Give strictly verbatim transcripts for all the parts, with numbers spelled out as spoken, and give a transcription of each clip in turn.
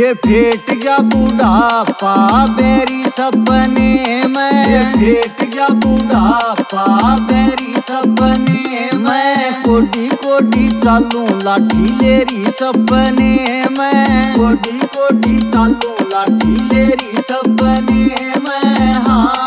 ये फेट गया बुढ़ापा बेरी सपने में, ये फेट गया बुढ़ापा बेरी सपने में। कोडी कोडी चालू लाठी लेरी सपने में, कोडी कोडी चालू लाठी लेरी सपने में। हाँ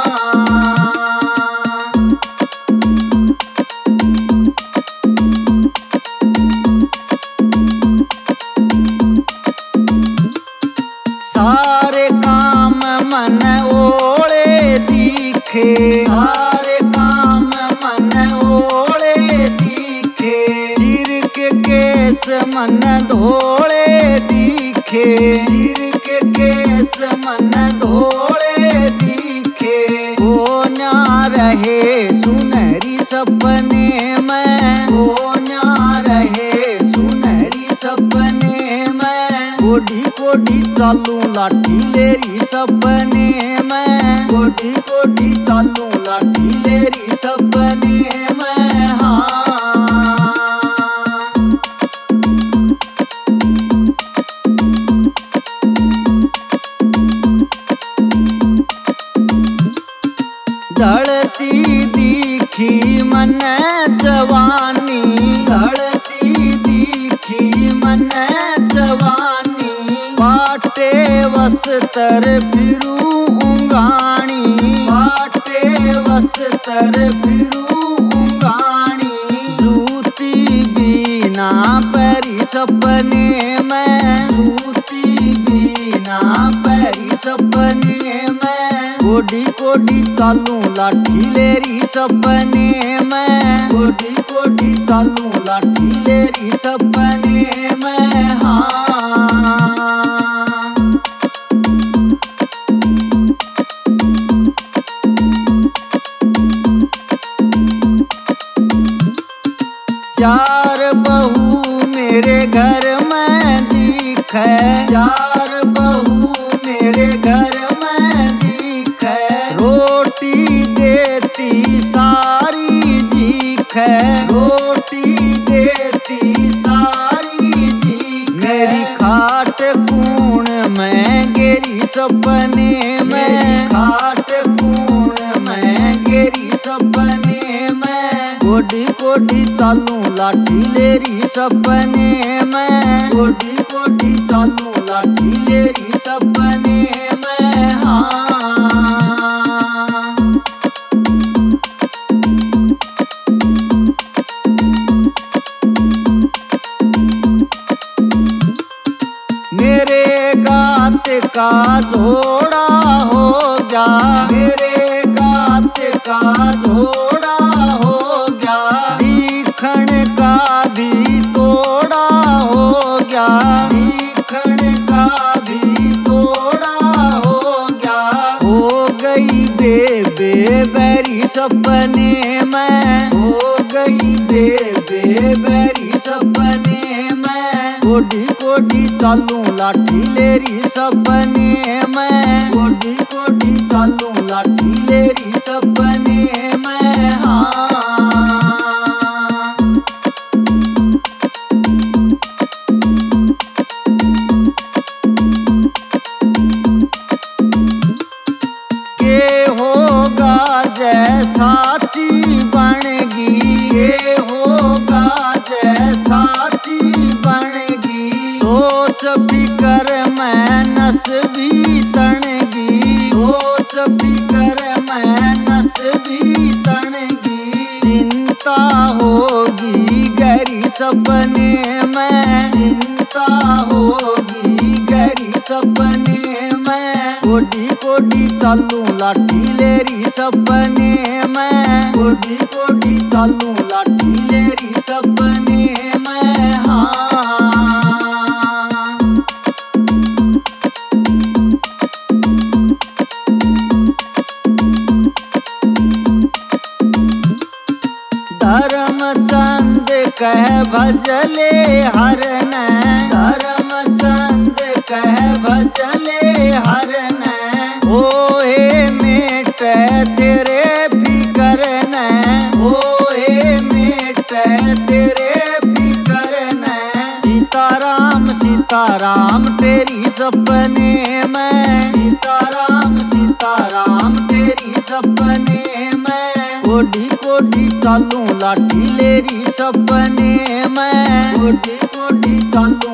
सारे काम मन ओले दिखे, सारे काम मन ओले दिखे। सिर के केस मन धोले दिखे, सिर के केस मन धोले दिखे। वो ना रहे सुनहरी सपने में, वो ना रहे सुनहरी सपने में। कोडी कोडी चालू लाठी लेरी सपने में, कोडी कोडी चालू लाठी लेरी सपने में। हाँ ढलती दिखी मन जवानी, ढलती दिखी मन जवानी। बाटे वस्तर फिरू उंगाणी, बाटे वस्तर फिरू उंगाणी। जूती बिना पैरी सपने में, जूती बिना पैरी सपने में। कोडी कोडी चालू लाठी लेरी सपने में, कोडी कोडी चालू लाठी लेरी सपने में। हाँ चार बहू मेरे घर में दिखे, चार बहू मेरे घर में दिखे। रोटी देती सारी जीखे, रोटी देती सारी जीखे। मेरी खाट कूण में गेरी सपने में, खाट कूण में गेरी सपने में। कोडी कोडी चालू लाठी लेरी सपने में, कोडी कोडी चालू लाठी लेरी सपने में। हाँ मेरे गात का जोड़ा हो गया, मेरे गात का जोड़ा हो गया। दीखण का भी तोड़ा हो गया, दीखण का भी तोड़ा हो गया। हो गई बेबे बेरी सपने में, हो गई बेबे बेरी सपने में। कोडी कोडी चालू लाठी लेरी सपने में, कोडी कोडी चालू लाठी लेरी सपने में। हाँ के होगा जैसाची बनेगी, के होगा जैसाची बनेगी। सोच फिकर में नस भी तनेगी, सोच फिकर में नस भी तनेगी। चिंता होगी गहरी सपने में, चिंता होगी गहरी सपने में। कोडी कोडी चालू लाठी लेरी सपने में, कोडी कोडी चालू लाठी लेरी सपने में। हाँ धर्मचंद कह भजले हरन, धर्मचंद कह भजले हरन। ओए मेट तेरे फिकर न, ओए मेट तेरे फिकर न। सीताराम सीता सीताराम तेरी सपने में, सीताराम सीताराम तेरी सपने में। कोडी कोडी चालू लाठी लेरी सपने में, कोडी कोडी चालू